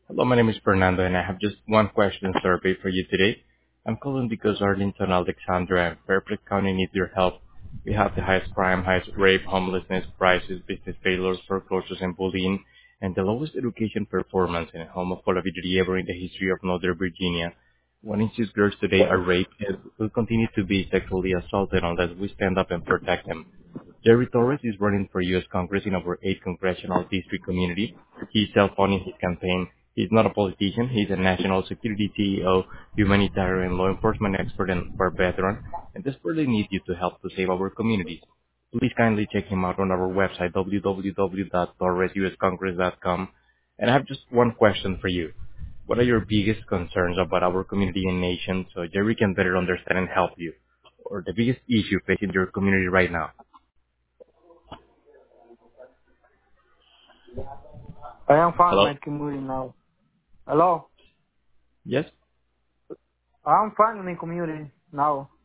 Hello, my name is Fernando, and I have just one question survey for you today. I'm calling because Arlington, Alexandra, and Fairfax County need your help. We have the highest crime, highest rape, homelessness, prices, business failures, foreclosures, and bullying, and the lowest education performance in homophobia ever in the history of Northern Virginia. 1 in 6 girls today are raped and will continue to be sexually assaulted unless we stand up and protect them. Jerry Torres is running for U.S. Congress in our 8th congressional district community. He's self-funding his campaign. He's not a politician. He's a national security CEO, humanitarian law enforcement expert, and war veteran, and desperately needs you to help to save our communities. Please kindly check him out on our website, www.torresuscongress.com. And I have just one question for you. What are your biggest concerns about our community and nation so Jerry can better understand and help you? Or the biggest issue facing your community right now? I am finding Hello? my community now. Hello? Yes? I'm finding my community now.